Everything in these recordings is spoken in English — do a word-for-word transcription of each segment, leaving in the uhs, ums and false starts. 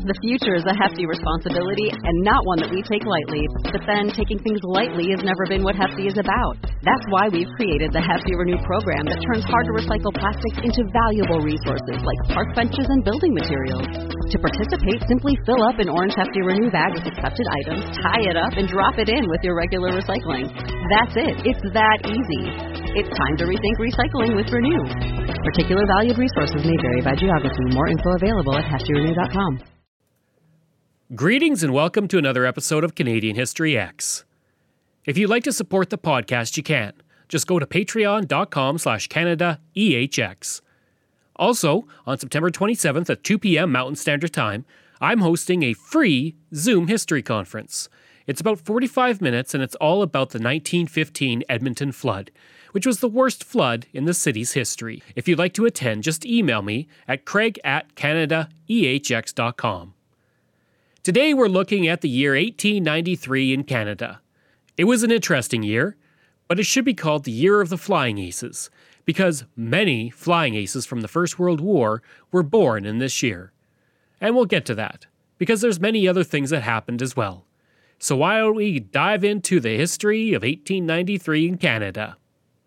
The future is a hefty responsibility and not one that we take lightly. But then, taking things lightly has never been what Hefty is about. That's why we've created the Hefty Renew program that turns hard-to-recycle plastics into valuable resources like park benches and building materials. To participate, simply fill up an orange Hefty Renew bag with accepted items, tie it up, and drop it in with your regular recycling. That's it. It's that easy. It's time to rethink recycling with Renew. Particular valued resources may vary by geography. More info available at hefty renew dot com. Greetings and welcome to another episode of Canadian History X. If you'd like to support the podcast, you can. Just go to patreon.com slash Canada EHX. Also, on September twenty-seventh at two p.m. Mountain Standard Time, I'm hosting a free Zoom history conference. It's about forty-five minutes and it's all about the nineteen fifteen Edmonton flood, which was the worst flood in the city's history. If you'd like to attend, just email me at craig at canada e h x dot com. Today we're looking at the year eighteen ninety-three in Canada. It was an interesting year, but it should be called the Year of the Flying Aces, because many flying aces from the First World War were born in this year. And we'll get to that, because there's many other things that happened as well. So why don't we dive into the history of eighteen ninety-three in Canada?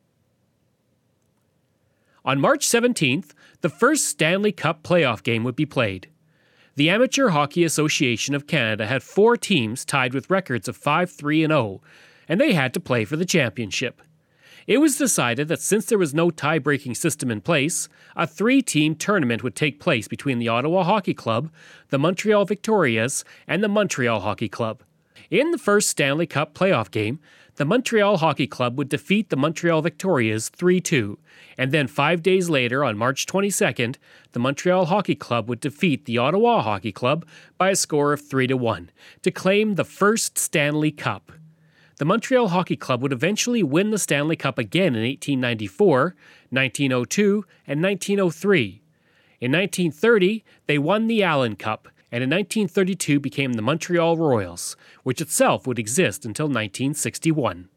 On March seventeenth, the first Stanley Cup playoff game would be played. The Amateur Hockey Association of Canada had four teams tied with records of five three and oh, and they had to play for the championship. It was decided that since there was no tie-breaking system in place, a three-team tournament would take place between the Ottawa Hockey Club, the Montreal Victorias, and the Montreal Hockey Club. In the first Stanley Cup playoff game, the Montreal Hockey Club would defeat the Montreal Victorias three two, and then five days later, on March twenty-second, the Montreal Hockey Club would defeat the Ottawa Hockey Club by a score of three to one to claim the first Stanley Cup. The Montreal Hockey Club would eventually win the Stanley Cup again in eighteen ninety-four, nineteen oh two, and nineteen oh three. In nineteen thirty, they won the Allen Cup, and in nineteen thirty-two became the Montreal Royals, which itself would exist until nineteen sixty-one.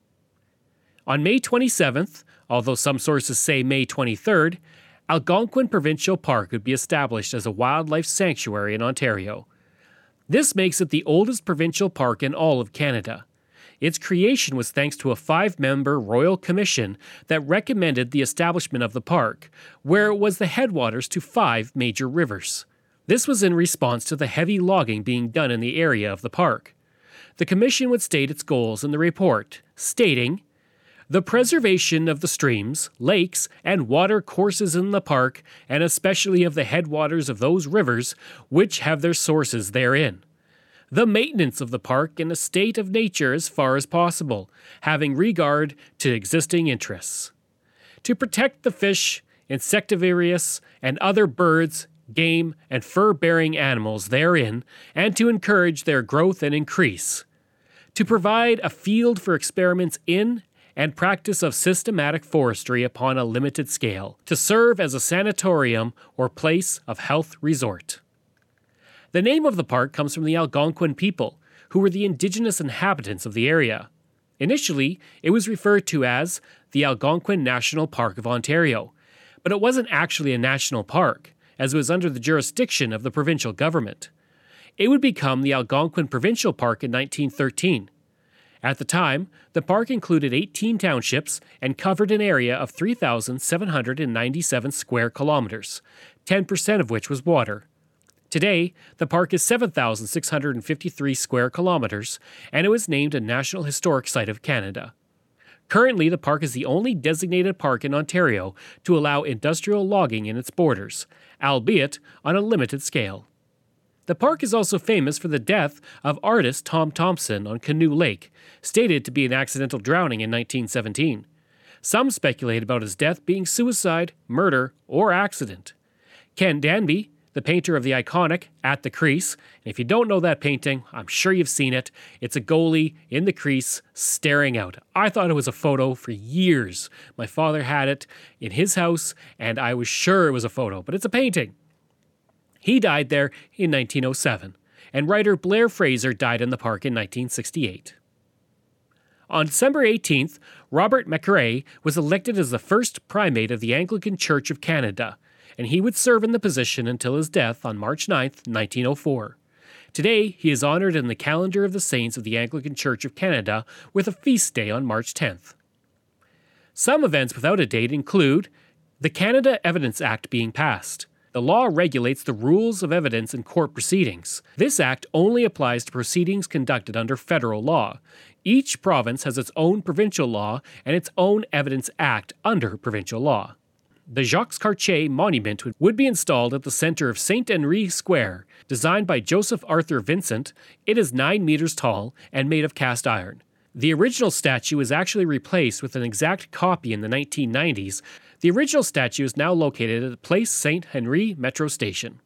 On May twenty-seventh, although some sources say May twenty-third, Algonquin Provincial Park would be established as a wildlife sanctuary in Ontario. This makes it the oldest provincial park in all of Canada. Its creation was thanks to a five-member royal commission that recommended the establishment of the park, where it was the headwaters to five major rivers. This was in response to the heavy logging being done in the area of the park. The commission would state its goals in the report, stating, "The preservation of the streams, lakes, and water courses in the park, and especially of the headwaters of those rivers which have their sources therein. The maintenance of the park in a state of nature as far as possible, having regard to existing interests. To protect the fish, insectivorous, and other birds, game, and fur-bearing animals therein, and to encourage their growth and increase. To provide a field for experiments in and practice of systematic forestry upon a limited scale, to serve as a sanatorium or place of health resort." The name of the park comes from the Algonquin people, who were the indigenous inhabitants of the area. Initially, it was referred to as the Algonquin National Park of Ontario, but it wasn't actually a national park, as it was under the jurisdiction of the provincial government. It would become the Algonquin Provincial Park in nineteen thirteen. At the time, the park included eighteen townships and covered an area of three thousand seven hundred ninety-seven square kilometers, ten percent of which was water. Today, the park is seven thousand six hundred fifty-three square kilometers, and it was named a National Historic Site of Canada. Currently, the park is the only designated park in Ontario to allow industrial logging in its borders, albeit on a limited scale. The park is also famous for the death of artist Tom Thompson on Canoe Lake, stated to be an accidental drowning in nineteen seventeen. Some speculate about his death being suicide, murder, or accident. Ken Danby, the painter of the iconic At the Crease, and if you don't know that painting, I'm sure you've seen it. It's a goalie in the crease staring out. I thought it was a photo for years. My father had it in his house, and I was sure it was a photo, but it's a painting. He died there in nineteen oh seven, and writer Blair Fraser died in the park in nineteen sixty-eight. On December eighteenth, Robert McRae was elected as the first primate of the Anglican Church of Canada, and he would serve in the position until his death on March ninth, nineteen oh four. Today, he is honored in the calendar of the saints of the Anglican Church of Canada with a feast day on March tenth. Some events without a date include the Canada Evidence Act being passed. The law regulates the rules of evidence in court proceedings. This act only applies to proceedings conducted under federal law. Each province has its own provincial law and its own Evidence Act under provincial law. The Jacques Cartier Monument would be installed at the center of Saint Henri Square. Designed by Joseph Arthur Vincent, it is nine meters tall and made of cast iron. The original statue is actually replaced with an exact copy in the nineteen nineties. The original statue is now located at Place Saint Henri Metro Station.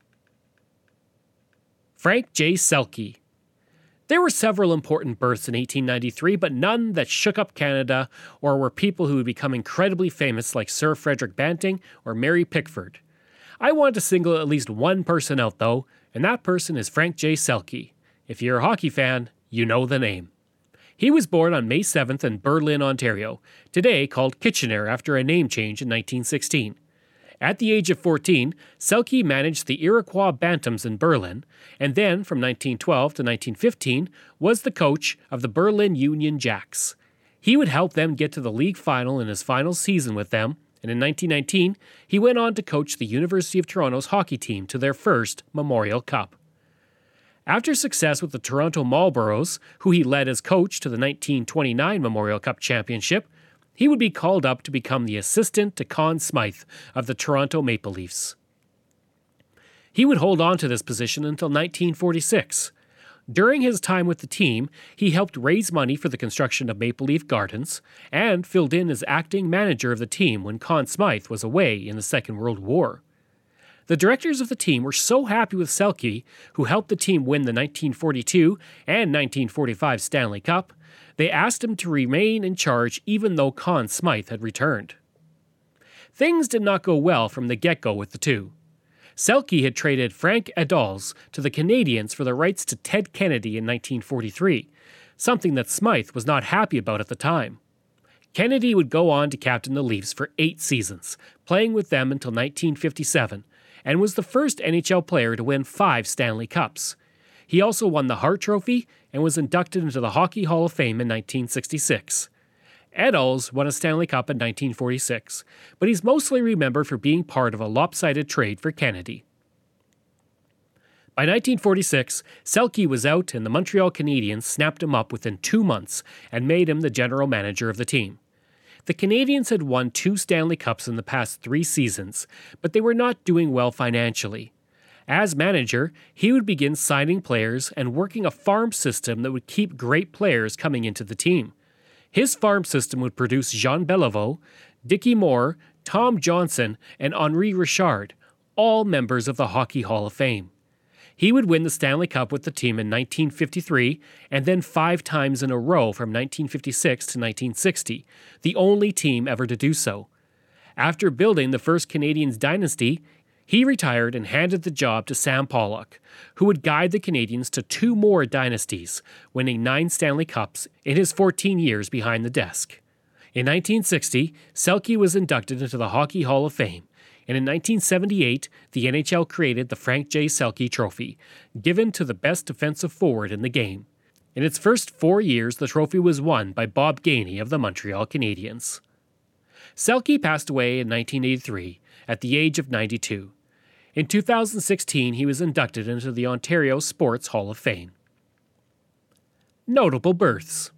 Frank J. Selke. There were several important births in eighteen ninety-three, but none that shook up Canada or were people who would become incredibly famous like Sir Frederick Banting or Mary Pickford. I want to single at least one person out though, and that person is Frank J. Selke. If you're a hockey fan, you know the name. He was born on May seventh in Berlin, Ontario, today called Kitchener after a name change in nineteen sixteen. At the age of fourteen, Selke managed the Iroquois Bantams in Berlin, and then from nineteen twelve to nineteen fifteen was the coach of the Berlin Union Jacks. He would help them get to the league final in his final season with them, and in nineteen nineteen, he went on to coach the University of Toronto's hockey team to their first Memorial Cup. After success with the Toronto Marlboros, who he led as coach to the nineteen twenty-nine Memorial Cup Championship, he would be called up to become the assistant to Conn Smythe of the Toronto Maple Leafs. He would hold on to this position until nineteen forty-six. During his time with the team, he helped raise money for the construction of Maple Leaf Gardens and filled in as acting manager of the team when Conn Smythe was away in the Second World War. The directors of the team were so happy with Selke, who helped the team win the nineteen forty-two and nineteen forty-five Stanley Cup, they asked him to remain in charge even though Conn Smythe had returned. Things did not go well from the get-go with the two. Selke had traded Frank Adolles to the Canadiens for the rights to Ted Kennedy in nineteen forty-three, something that Smythe was not happy about at the time. Kennedy would go on to captain the Leafs for eight seasons, playing with them until nineteen fifty-seven, and was the first N H L player to win five Stanley Cups. He also won the Hart Trophy and was inducted into the Hockey Hall of Fame in nineteen sixty-six. Adolles won a Stanley Cup in nineteen forty-six, but he's mostly remembered for being part of a lopsided trade for Kennedy. By nineteen forty-six, Selke was out and the Montreal Canadiens snapped him up within two months and made him the general manager of the team. The Canadiens had won two Stanley Cups in the past three seasons, but they were not doing well financially. As manager, he would begin signing players and working a farm system that would keep great players coming into the team. His farm system would produce Jean Beliveau, Dickie Moore, Tom Johnson, and Henri Richard, all members of the Hockey Hall of Fame. He would win the Stanley Cup with the team in nineteen fifty-three and then five times in a row from nineteen fifty-six to nineteen sixty, the only team ever to do so. After building the first Canadiens dynasty, he retired and handed the job to Sam Pollock, who would guide the Canadiens to two more dynasties, winning nine Stanley Cups in his fourteen years behind the desk. In nineteen sixty, Selke was inducted into the Hockey Hall of Fame, and in nineteen seventy-eight, the N H L created the Frank J. Selke Trophy, given to the best defensive forward in the game. In its first four years, the trophy was won by Bob Gainey of the Montreal Canadiens. Selke passed away in nineteen eighty-three, at the age of ninety-two. In two thousand sixteen, he was inducted into the Ontario Sports Hall of Fame. Notable births.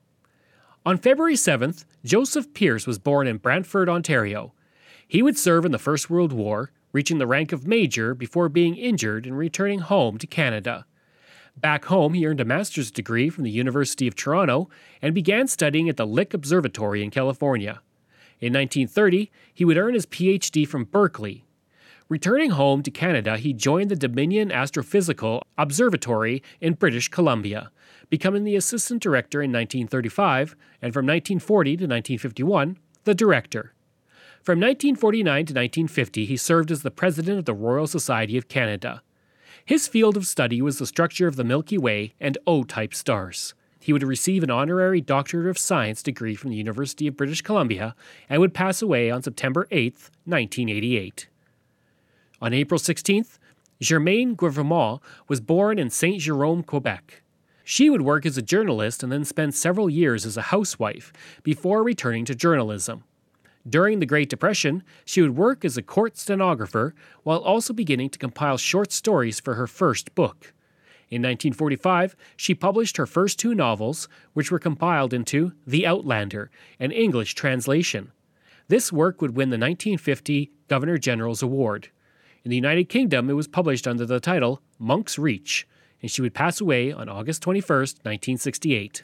On February seventh, Joseph Pearce was born in Brantford, Ontario. He would serve in the First World War, reaching the rank of major before being injured and returning home to Canada. Back home, he earned a master's degree from the University of Toronto and began studying at the Lick Observatory in California. In nineteen thirty, he would earn his P H D from Berkeley. Returning home to Canada, he joined the Dominion Astrophysical Observatory in British Columbia, becoming the assistant director in nineteen thirty-five, and from nineteen forty to nineteen fifty-one, the director. From nineteen forty-nine to nineteen fifty, he served as the president of the Royal Society of Canada. His field of study was the structure of the Milky Way and O-type stars. He would receive an honorary Doctorate of Science degree from the University of British Columbia and would pass away on September eighth, nineteen eighty-eight. On April sixteenth, Germaine Guillemot was born in Saint Jérôme, Quebec. She would work as a journalist and then spend several years as a housewife before returning to journalism. During the Great Depression, she would work as a court stenographer while also beginning to compile short stories for her first book. In nineteen forty-five, she published her first two novels, which were compiled into The Outlander, an English translation. This work would win the nineteen fifty Governor General's Award. In the United Kingdom, it was published under the title Monk's Reach, and she would pass away on August twenty-first, nineteen sixty-eight.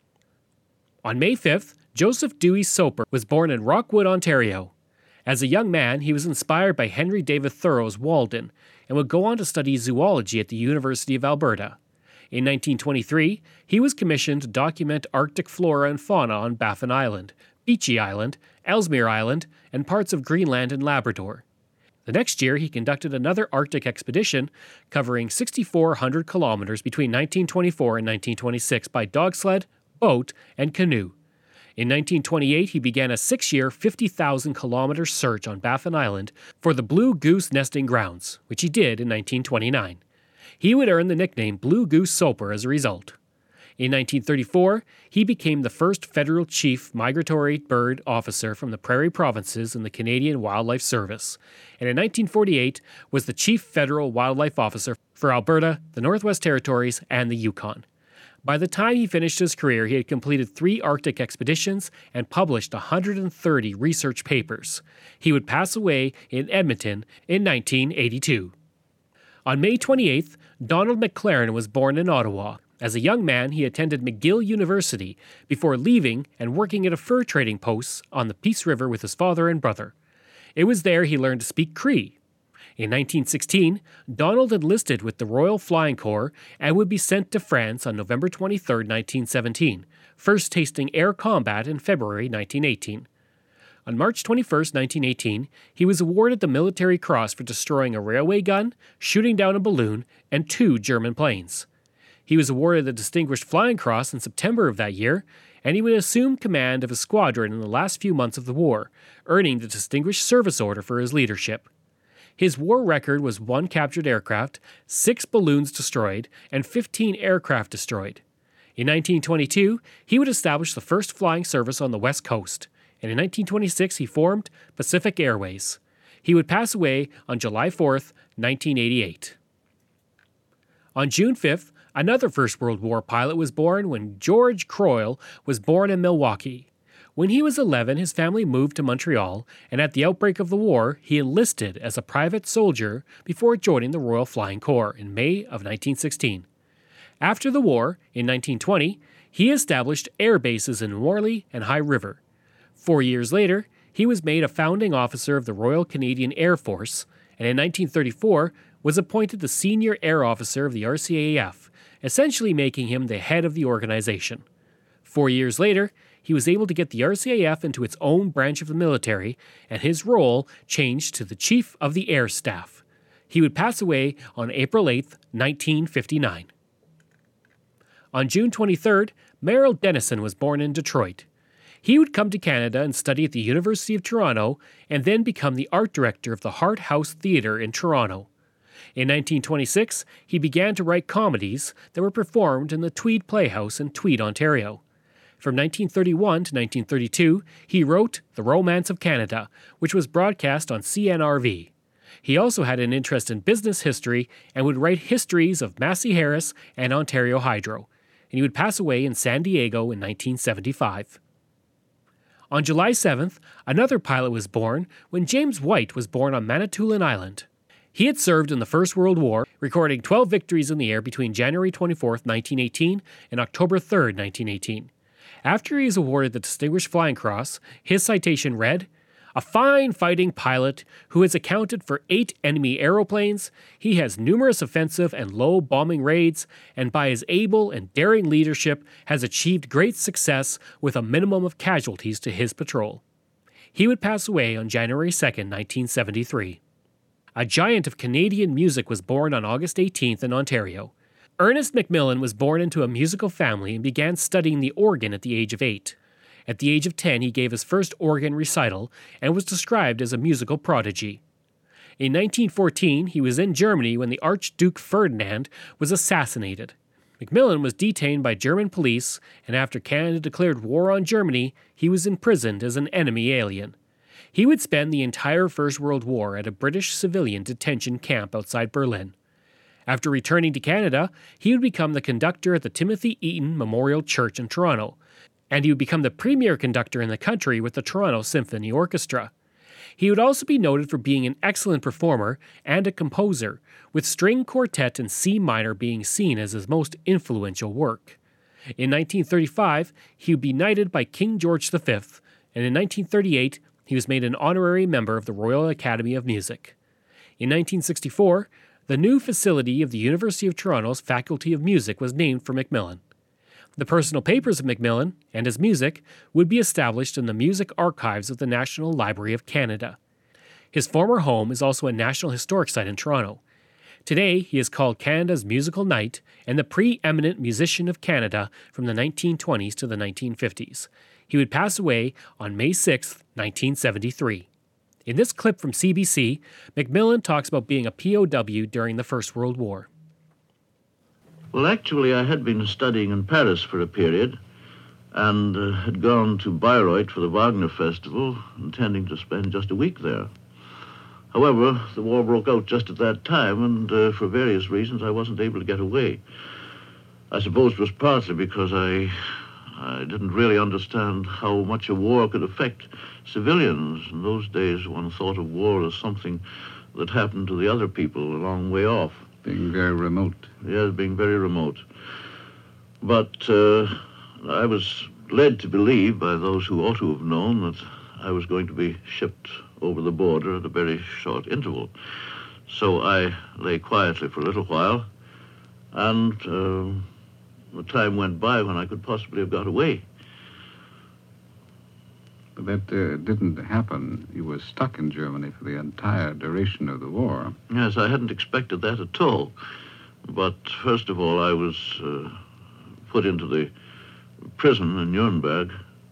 On May fifth, Joseph Dewey Soper was born in Rockwood, Ontario. As a young man, he was inspired by Henry David Thoreau's Walden and would go on to study zoology at the University of Alberta. In nineteen twenty-three, he was commissioned to document Arctic flora and fauna on Baffin Island, Beechey Island, Ellesmere Island, and parts of Greenland and Labrador. The next year, he conducted another Arctic expedition covering six thousand four hundred kilometers between nineteen twenty-four and nineteen twenty-six by dog sled, boat, and canoe. In nineteen twenty-eight, he began a six-year, fifty thousand kilometer search on Baffin Island for the blue goose nesting grounds, which he did in nineteen twenty-nine. He would earn the nickname Blue Goose Soper as a result. In nineteen thirty-four, he became the first federal chief migratory bird officer from the Prairie Provinces in the Canadian Wildlife Service, and in nineteen forty-eight was the chief federal wildlife officer for Alberta, the Northwest Territories, and the Yukon. By the time he finished his career, he had completed three Arctic expeditions and published one hundred thirty research papers. He would pass away in Edmonton in nineteen eighty-two. On May twenty-eighth, Donald McLaren was born in Ottawa. As a young man, he attended McGill University before leaving and working at a fur trading post on the Peace River with his father and brother. It was there he learned to speak Cree. In nineteen sixteen, Donald enlisted with the Royal Flying Corps and would be sent to France on November twenty-third, nineteen seventeen, first tasting air combat in February nineteen eighteen. On March twenty-first, nineteen eighteen, he was awarded the Military Cross for destroying a railway gun, shooting down a balloon, and two German planes. He was awarded the Distinguished Flying Cross in September of that year, and he would assume command of a squadron in the last few months of the war, earning the Distinguished Service Order for his leadership. His war record was one captured aircraft, six balloons destroyed, and fifteen aircraft destroyed. In nineteen twenty-two, he would establish the first flying service on the West Coast, and in nineteen twenty-six he formed Pacific Airways. He would pass away on July fourth, nineteen eighty-eight. On June fifth, another First World War pilot was born when George Croyle was born in Milwaukee. When he was eleven, his family moved to Montreal, and at the outbreak of the war, he enlisted as a private soldier before joining the Royal Flying Corps in May of nineteen sixteen. After the war, in nineteen twenty, he established air bases in Morley and High River. Four years later, he was made a founding officer of the Royal Canadian Air Force, and in nineteen thirty-four was appointed the senior air officer of the R C A F, essentially making him the head of the organization. Four years later, he was able to get the R C A F into its own branch of the military, and his role changed to the Chief of the Air Staff. He would pass away on April eighth, nineteen fifty-nine. On June twenty-third, Merrill Dennison was born in Detroit. He would come to Canada and study at the University of Toronto, and then become the art director of the Hart House Theatre in Toronto. In nineteen twenty-six, he began to write comedies that were performed in the Tweed Playhouse in Tweed, Ontario. From nineteen thirty-one to nineteen thirty-two, he wrote The Romance of Canada, which was broadcast on C N R V. He also had an interest in business history and would write histories of Massey Harris and Ontario Hydro, and he would pass away in San Diego in nineteen seventy-five. On July seventh, another pilot was born when James White was born on Manitoulin Island. He had served in the First World War, recording twelve victories in the air between January twenty-fourth, nineteen eighteen and October third, nineteen eighteen. After he was awarded the Distinguished Flying Cross, his citation read, "A fine fighting pilot who has accounted for eight enemy aeroplanes, he has numerous offensive and low bombing raids, and by his able and daring leadership has achieved great success with a minimum of casualties to his patrol." He would pass away on January second, nineteen seventy-three. A giant of Canadian music was born on August eighteenth in Ontario. Ernest Macmillan was born into a musical family and began studying the organ at the age of eight. At the age of ten, he gave his first organ recital and was described as a musical prodigy. In nineteen fourteen, he was in Germany when the Archduke Ferdinand was assassinated. Macmillan was detained by German police, and after Canada declared war on Germany, he was imprisoned as an enemy alien. He would spend the entire First World War at a British civilian detention camp outside Berlin. After returning to Canada, he would become the conductor at the Timothy Eaton Memorial Church in Toronto, and he would become the premier conductor in the country with the Toronto Symphony Orchestra. He would also be noted for being an excellent performer and a composer, with string quartet in C minor being seen as his most influential work. In nineteen thirty-five, he would be knighted by King George the Fifth, and in nineteen thirty-eight, he was made an honorary member of the Royal Academy of Music. In nineteen sixty-four, the new facility of the University of Toronto's Faculty of Music was named for Macmillan. The personal papers of Macmillan and his music would be established in the music archives of the National Library of Canada. His former home is also a National Historic Site in Toronto. Today, he is called Canada's Musical Knight and the preeminent musician of Canada from the nineteen twenties to the nineteen fifties. He would pass away on May sixth, nineteen seventy-three. In this clip from C B C, Macmillan talks about being a P O W during the First World War. Well, actually, I had been studying in Paris for a period and uh, had gone to Bayreuth for the Wagner Festival, intending to spend just a week there. However, the war broke out just at that time, and uh, for various reasons, I wasn't able to get away. I suppose it was partly because I, I didn't really understand how much a war could affect civilians. In those days, one thought of war as something that happened to the other people a long way off. Being very remote. Yes, being very remote. But uh, I was led to believe by those who ought to have known that I was going to be shipped over the border at a very short interval. So I lay quietly for a little while, and uh, the time went by when I could possibly have got away. But that uh, didn't happen. You were stuck in Germany for the entire duration of the war. Yes, I hadn't expected that at all. But first of all, I was uh, put into the prison in Nuremberg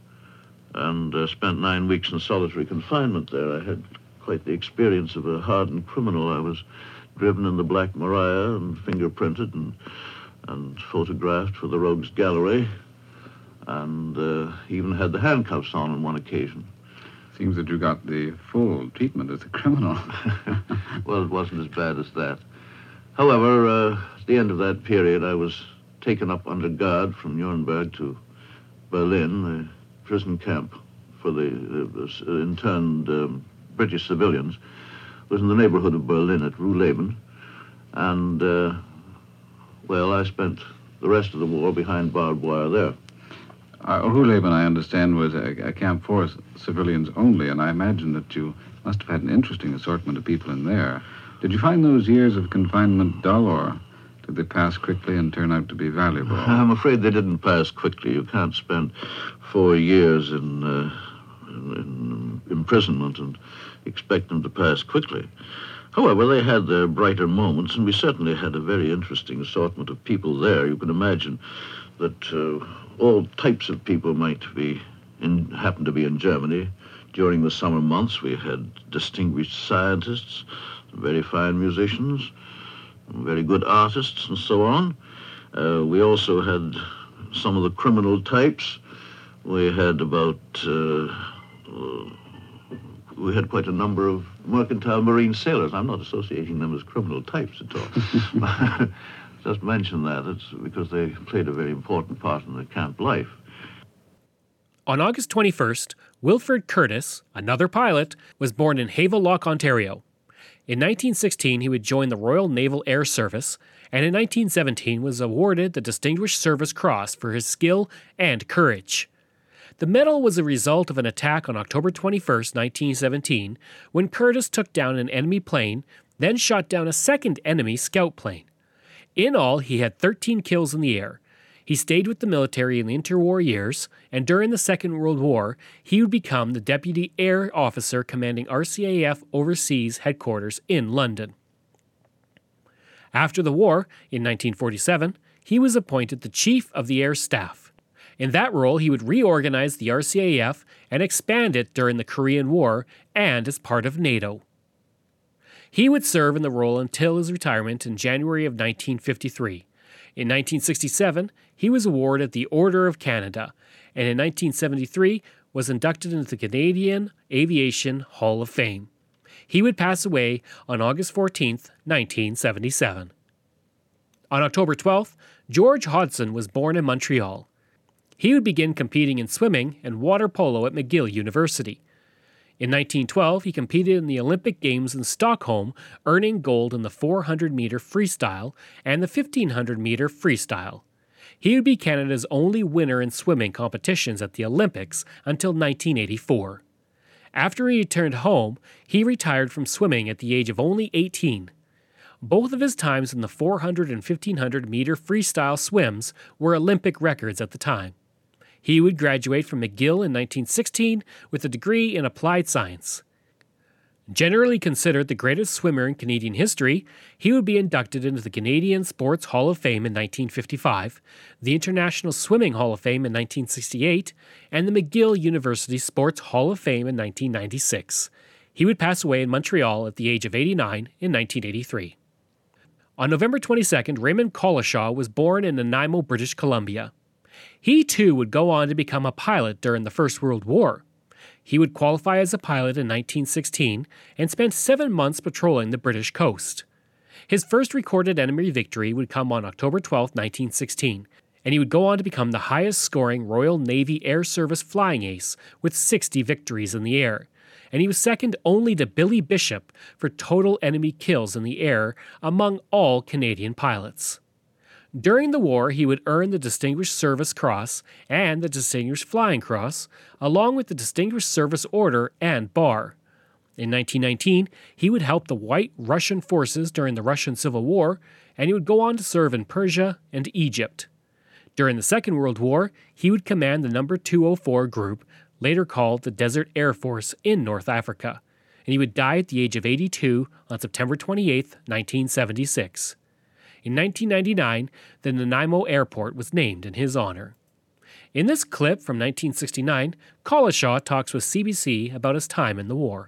and uh, spent nine weeks in solitary confinement there. I had quite the experience of a hardened criminal. I was driven in the Black Maria and fingerprinted and, and photographed for the Rogues Gallery, and uh, even had the handcuffs on on one occasion. Seems that you got the full treatment as a criminal. Well, it wasn't as bad as that. However, uh, at the end of that period, I was taken up under guard from Nuremberg to Berlin, the prison camp for the uh, interned um, British civilians. It was in the neighborhood of Berlin at Ruhleben. And, uh, well, I spent the rest of the war behind barbed wire there. Uh, Ruhleben, I understand, was a, a camp for civilians only, and I imagine that you must have had an interesting assortment of people in there. Did you find those years of confinement dull, or did they pass quickly and turn out to be valuable? I'm afraid they didn't pass quickly. You can't spend four years in, uh, in, in imprisonment and expect them to pass quickly. However, they had their brighter moments, and we certainly had a very interesting assortment of people there. You can imagine that uh, all types of people might be in, happen to be in Germany. During the summer months, we had distinguished scientists, very fine musicians, very good artists, and so on. Uh, we also had some of the criminal types. We had about, uh, uh, we had quite a number of mercantile marine sailors. I'm not associating them as criminal types at all. Just mention that, it's because they played a very important part in the camp life. On August twenty-first, Wilfred Curtis, another pilot, was born in Havelock, Ontario. In nineteen sixteen, he would join the Royal Naval Air Service, and in nineteen seventeen was awarded the Distinguished Service Cross for his skill and courage. The medal was a result of an attack on October twenty-first, nineteen seventeen, when Curtis took down an enemy plane, then shot down a second enemy scout plane. In all, he had thirteen kills in the air. He stayed with the military in the interwar years, and during the Second World War, he would become the Deputy Air Officer commanding R C A F Overseas Headquarters in London. After the war, in nineteen forty-seven, he was appointed the Chief of the Air Staff. In that role, he would reorganize the R C A F and expand it during the Korean War and as part of NATO. He would serve in the role until his retirement in January of nineteen fifty-three. In nineteen sixty-seven, he was awarded the Order of Canada, and in nineteen seventy-three was inducted into the Canadian Aviation Hall of Fame. He would pass away on August fourteenth, nineteen seventy-seven. On October twelfth, George Hodson was born in Montreal. He would begin competing in swimming and water polo at McGill University. In nineteen twelve, he competed in the Olympic Games in Stockholm, earning gold in the four hundred meter freestyle and the fifteen hundred meter freestyle. He would be Canada's only winner in swimming competitions at the Olympics until nineteen eighty-four. After he returned home, he retired from swimming at the age of only eighteen. Both of his times in the four hundred and fifteen hundred meter freestyle swims were Olympic records at the time. He would graduate from McGill in nineteen sixteen with a degree in applied science. Generally considered the greatest swimmer in Canadian history, he would be inducted into the Canadian Sports Hall of Fame in nineteen fifty-five, the International Swimming Hall of Fame in nineteen sixty-eight, and the McGill University Sports Hall of Fame in nineteen ninety-six. He would pass away in Montreal at the age of eighty-nine in nineteen eighty-three. On November twenty-second, Raymond Collishaw was born in Nanaimo, British Columbia. He too would go on to become a pilot during the First World War. He would qualify as a pilot in nineteen sixteen and spent seven months patrolling the British coast. His first recorded enemy victory would come on October twelfth, nineteen sixteen, and he would go on to become the highest-scoring Royal Navy Air Service flying ace with sixty victories in the air, and he was second only to Billy Bishop for total enemy kills in the air among all Canadian pilots. During the war, he would earn the Distinguished Service Cross and the Distinguished Flying Cross, along with the Distinguished Service Order and Bar. In nineteen nineteen, he would help the White Russian forces during the Russian Civil War, and he would go on to serve in Persia and Egypt. During the Second World War, he would command the number two oh four Group, later called the Desert Air Force, in North Africa, and he would die at the age of eighty-two on September twenty-eighth, nineteen seventy-six. In nineteen ninety-nine, the Nanaimo Airport was named in his honor. In this clip from nineteen sixty-nine, Collishaw talks with C B C about his time in the war.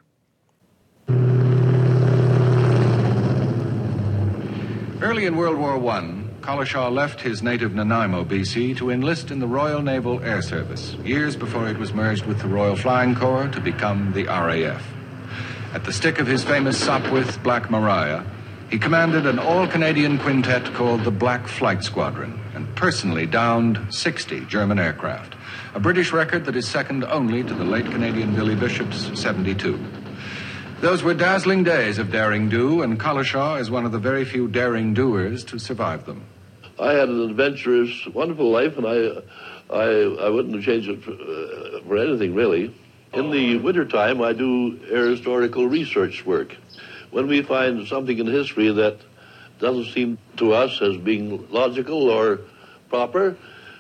Early in World War One, Collishaw left his native Nanaimo, B C, to enlist in the Royal Naval Air Service, years before it was merged with the Royal Flying Corps to become the R A F. At the stick of his famous Sopwith Black Maria, he commanded an all-Canadian quintet called the Black Flight Squadron and personally downed sixty German aircraft, a British record that is second only to the late Canadian Billy Bishop's seventy-two. Those were dazzling days of daring do, and Collishaw is one of the very few daring doers to survive them. I had an adventurous, wonderful life, and I, I, I wouldn't have changed it for, uh, for anything, really. In the wintertime, I do air historical research work. When we find something in history that doesn't seem to us as being logical or proper,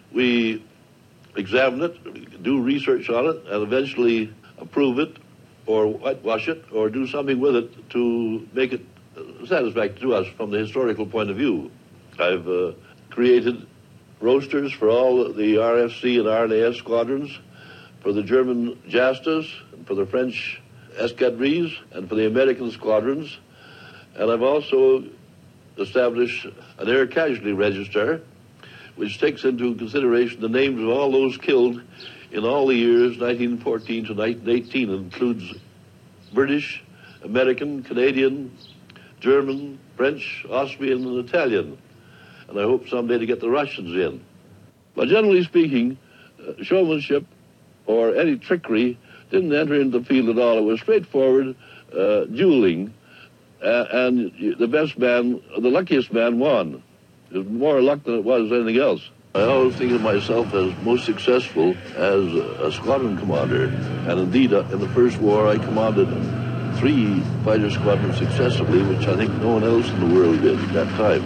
we examine it, do research on it, and eventually approve it or whitewash it or do something with it to make it satisfactory to us from the historical point of view. I've uh, created rosters for all the R F C and R N A S squadrons, for the German Jastas, and for the French escadrilles, and for the American squadrons. And I've also established an air casualty register, which takes into consideration the names of all those killed in all the years nineteen fourteen to nineteen eighteen. It includes British, American, Canadian, German, French, Austrian, and Italian. And I hope someday to get the Russians in. But generally speaking, uh, showmanship or any trickery didn't enter into the field at all. It was straightforward uh, dueling, uh, and the best man, the luckiest man, won. It was more luck than it was anything else. I always think of myself as most successful as a squadron commander, and indeed, uh, in the First War, I commanded three fighter squadrons successively, which I think no one else in the world did at that time.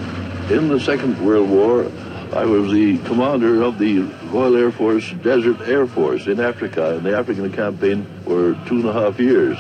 In the Second World War, I was the commander of the Royal Air Force Desert Air Force in Africa, in the African campaign for two and a half years.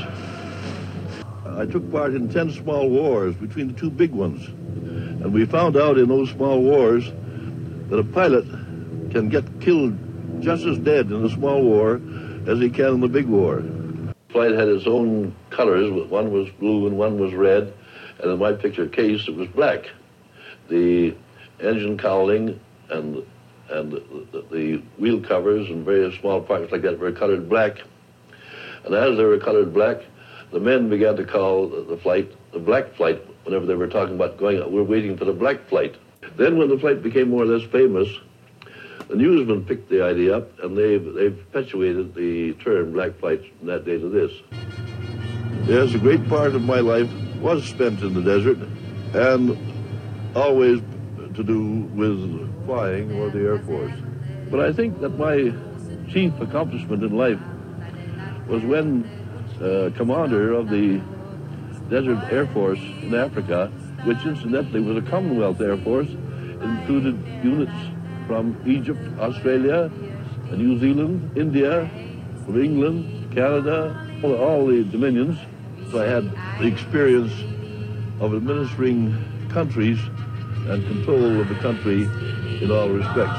I took part in ten small wars between the two big ones, and we found out in those small wars that a pilot can get killed just as dead in a small war as he can in the big war. The flight had its own colors. One was blue and one was red, and in my picture case, it was black. The engine cowling and and the, the wheel covers and various small parts like that were colored black. And as they were colored black, the men began to call the flight the black flight whenever they were talking about going, we're waiting for the black flight. Then when the flight became more or less famous, the newsmen picked the idea up, and they've, they've perpetuated the term black flight from that day to this. Yes, a great part of my life was spent in the desert, and always to do with flying or the Air Force. But I think that my chief accomplishment in life was when uh, commander of the Desert Air Force in Africa, which incidentally was a Commonwealth Air Force, included units from Egypt, Australia, New Zealand, India, from England, Canada, all, all the dominions. So I had the experience of administering countries and control of the country in all respects.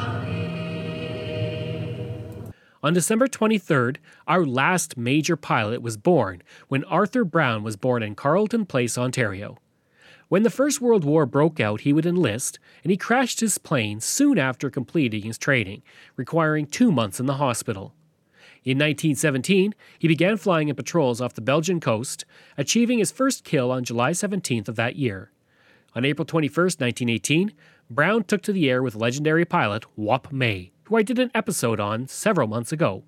On December twenty-third, our last major pilot was born when Arthur Brown was born in Carleton Place, Ontario. When the First World War broke out, he would enlist, and he crashed his plane soon after completing his training, requiring two months in the hospital. In nineteen seventeen, he began flying in patrols off the Belgian coast, achieving his first kill on July seventeenth of that year. On April twenty-first, nineteen eighteen, Brown took to the air with legendary pilot Wap May, who I did an episode on several months ago.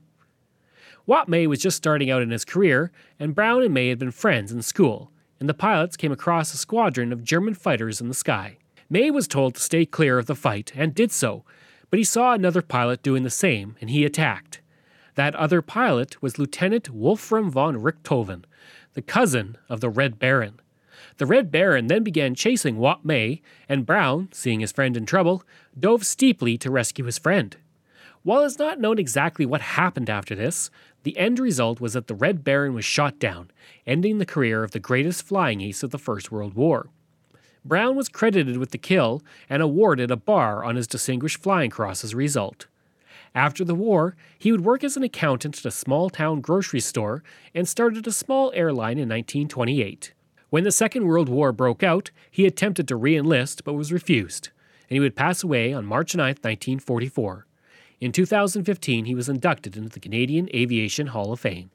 Wap May was just starting out in his career, and Brown and May had been friends in school, and the pilots came across a squadron of German fighters in the sky. May was told to stay clear of the fight, and did so, but he saw another pilot doing the same, and he attacked. That other pilot was Lieutenant Wolfram von Richthofen, the cousin of the Red Baron. The Red Baron then began chasing Wap May, and Brown, seeing his friend in trouble, dove steeply to rescue his friend. While it's not known exactly what happened after this, the end result was that the Red Baron was shot down, ending the career of the greatest flying ace of the First World War. Brown was credited with the kill and awarded a bar on his Distinguished Flying Cross as a result. After the war, he would work as an accountant at a small-town grocery store and started a small airline in nineteen twenty-eight. When the Second World War broke out, he attempted to re-enlist but was refused, and he would pass away on March ninth, nineteen forty-four. In two thousand fifteen, he was inducted into the Canadian Aviation Hall of Fame.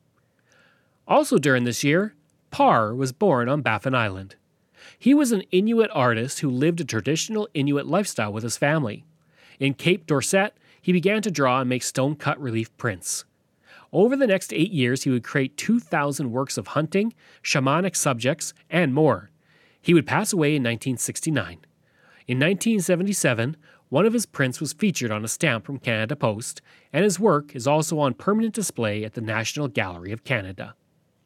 Also during this year, Parr was born on Baffin Island. He was an Inuit artist who lived a traditional Inuit lifestyle with his family. In Cape Dorset, he began to draw and make stone-cut relief prints. Over the next eight years, he would create two thousand works of hunting, shamanic subjects, and more. He would pass away in nineteen sixty-nine. In nineteen seventy-seven, one of his prints was featured on a stamp from Canada Post, and his work is also on permanent display at the National Gallery of Canada.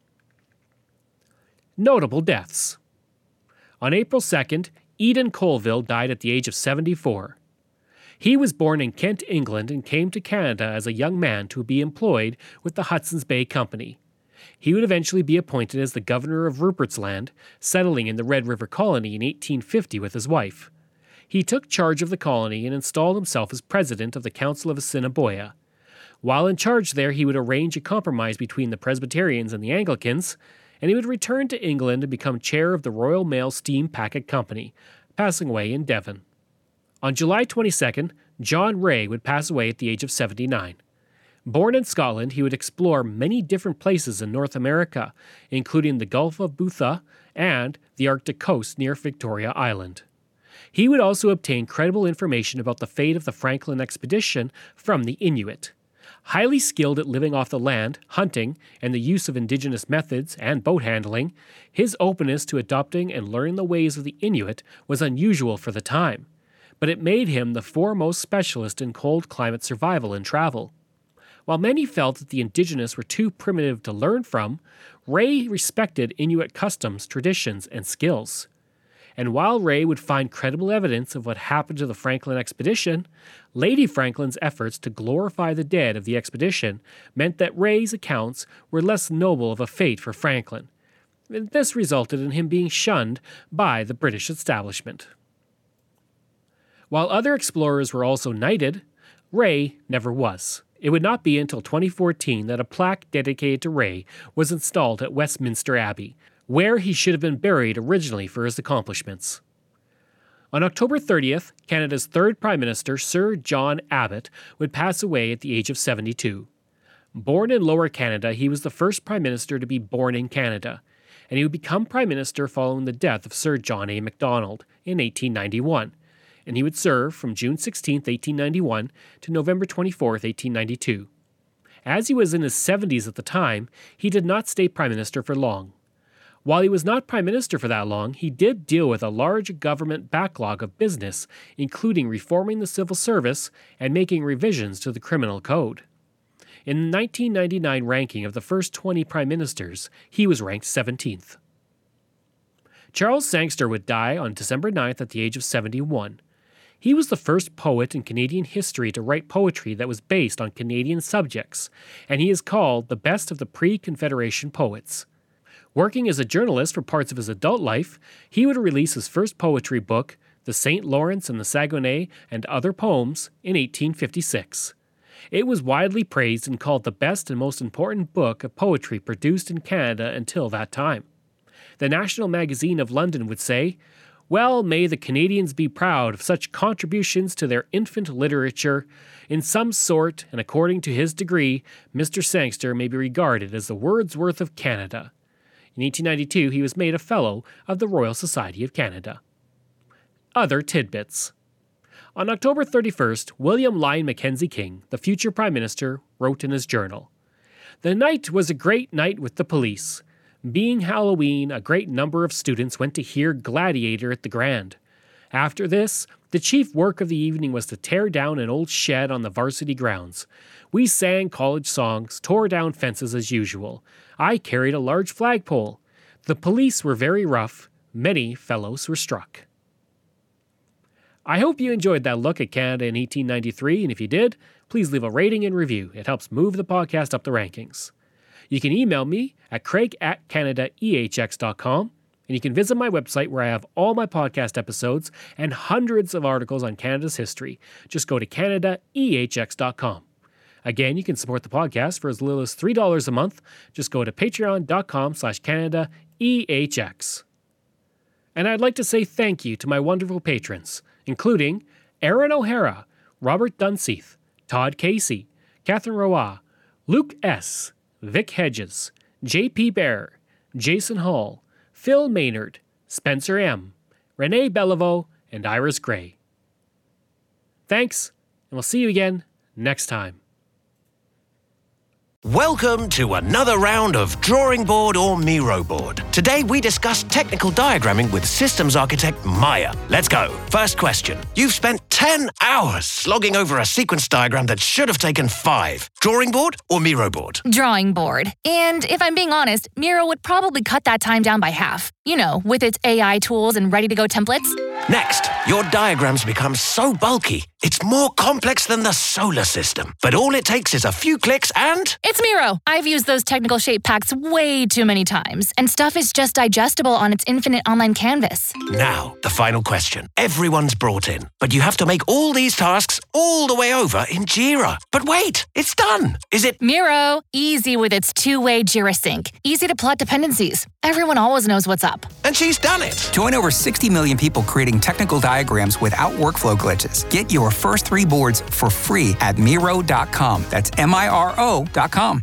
Notable deaths. On April second, Eden Colville died at the age of seventy-four. He was born in Kent, England, and came to Canada as a young man to be employed with the Hudson's Bay Company. He would eventually be appointed as the governor of Rupert's Land, settling in the Red River Colony in eighteen fifty with his wife. He took charge of the colony and installed himself as president of the Council of Assiniboia. While in charge there, he would arrange a compromise between the Presbyterians and the Anglicans, and he would return to England and become chair of the Royal Mail Steam Packet Company, passing away in Devon. On July twenty-second, John Ray would pass away at the age of seventy-nine. Born in Scotland, he would explore many different places in North America, including the Gulf of Butha and the Arctic coast near Victoria Island. He would also obtain credible information about the fate of the Franklin expedition from the Inuit. Highly skilled at living off the land, hunting, and the use of indigenous methods and boat handling, his openness to adopting and learning the ways of the Inuit was unusual for the time, but it made him the foremost specialist in cold climate survival and travel. While many felt that the indigenous were too primitive to learn from, Ray respected Inuit customs, traditions, and skills. And while Ray would find credible evidence of what happened to the Franklin expedition, Lady Franklin's efforts to glorify the dead of the expedition meant that Ray's accounts were less noble of a fate for Franklin. And this resulted in him being shunned by the British establishment. While other explorers were also knighted, Ray never was. It would not be until twenty fourteen that a plaque dedicated to Ray was installed at Westminster Abbey, where he should have been buried originally for his accomplishments. On October thirtieth, Canada's third Prime Minister, Sir John Abbott, would pass away at the age of seventy-two. Born in Lower Canada, he was the first Prime Minister to be born in Canada, and he would become Prime Minister following the death of Sir John A. Macdonald in eighteen ninety-one, and he would serve from June sixteenth, eighteen ninety-one to November twenty-fourth, eighteen ninety-two. As he was in his seventies at the time, he did not stay Prime Minister for long. While he was not Prime Minister for that long, he did deal with a large government backlog of business, including reforming the civil service and making revisions to the criminal code. In the nineteen ninety-nine ranking of the first twenty Prime Ministers, he was ranked seventeenth. Charles Sangster would die on December ninth at the age of seventy-one. He was the first poet in Canadian history to write poetry that was based on Canadian subjects, and he is called the best of the pre-Confederation poets. Working as a journalist for parts of his adult life, he would release his first poetry book, The Saint Lawrence and the Saguenay and Other Poems, in eighteen fifty-six. It was widely praised and called the best and most important book of poetry produced in Canada until that time. The National Magazine of London would say, "Well, may the Canadians be proud of such contributions to their infant literature. In some sort, and according to his degree, Mister Sangster may be regarded as the Wordsworth of Canada." In eighteen ninety-two, he was made a Fellow of the Royal Society of Canada. Other tidbits. On October thirty-first, William Lyon Mackenzie King, the future Prime Minister, wrote in his journal, "The night was a great night with the police. Being Halloween, a great number of students went to hear Gladiator at the Grand. After this, the chief work of the evening was to tear down an old shed on the varsity grounds. We sang college songs, tore down fences as usual. I carried a large flagpole. The police were very rough. Many fellows were struck." I hope you enjoyed that look at Canada in eighteen ninety-three, and if you did, please leave a rating and review. It helps move the podcast up the rankings. You can email me at craig at canada e h x dot com, and you can visit my website where I have all my podcast episodes and hundreds of articles on Canada's history. Just go to canada e h x dot com. Again, you can support the podcast for as little as three dollars a month. Just go to patreon dot com slash canada e h x. And I'd like to say thank you to my wonderful patrons, including Aaron O'Hara, Robert Dunseith, Todd Casey, Catherine Roy, Luke S., Vic Hedges, J P Bear, Jason Hall, Phil Maynard, Spencer M., Renee Beliveau, and Iris Gray. Thanks, and we'll see you again next time. Welcome to another round of Drawing Board or Miro Board. Today we discuss technical diagramming with systems architect Maya. Let's go. First question. You've spent ten hours slogging over a sequence diagram that should have taken five. Drawing board or Miro board? Drawing board. And if I'm being honest, Miro would probably cut that time down by half. You know, with its A I tools and ready-to-go templates. Next, your diagrams become so bulky, it's more complex than the solar system. But all it takes is a few clicks and... It's Miro! I've used those technical shape packs way too many times, and stuff is just digestible on its infinite online canvas. Now, the final question. Everyone's brought in, but you have to make all these tasks all the way over in Jira. But wait, it's done! Is it... Miro! Easy with its two-way Jira sync. Easy to plot dependencies. Everyone always knows what's up. And she's done it! Join over sixty million people creating technical diagrams without workflow glitches. Get your first three boards for free at Miro dot com. That's M I R O dot com.